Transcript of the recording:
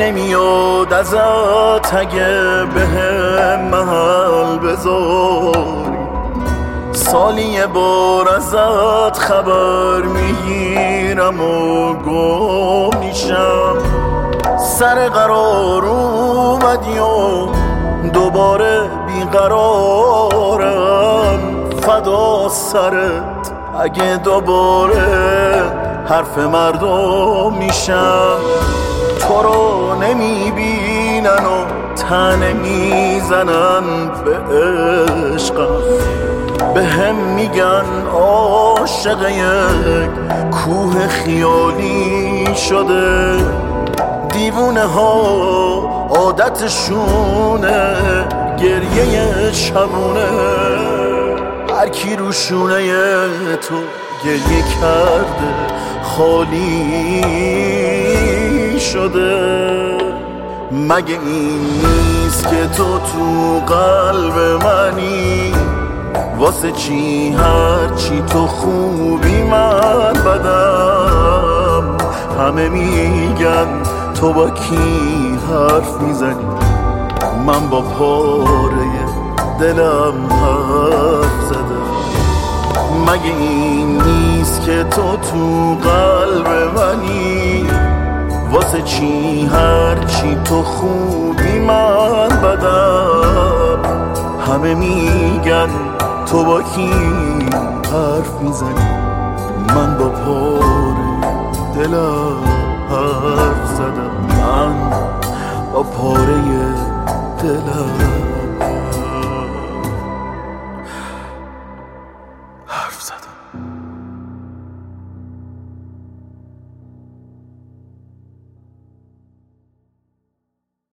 نمیاد ازت اگه بهم محل بذاری، سالی یه بار ازت خبر میگیرم و گم میشم. سر قرار اومدی و دوباره بیقرارم، فدا سرت اگه دوباره حرف مردم میشم. تو رو نمیبینن و تنه میزنن به عشقم، به هم میگن عاشق یک کوه خیالی شده. دیوونه ها عادتشونه گریه شبونه، هر کی رو شونه تو گریه کرده خالی شده. مگه این نیست که تو قلب منی؟ واسه چی هر چی تو خوبی من بدم؟ همه میگن تو با کی حرف میزنی، من با پاره دلم حرف زدم. مگه این نیست که تو قلب منی؟ واسه چی هر چی تو خوبی من بدم؟ همه میگن تو با کی حرف میزنی، من با پاره دلم حرف زدم. من با پاره دلم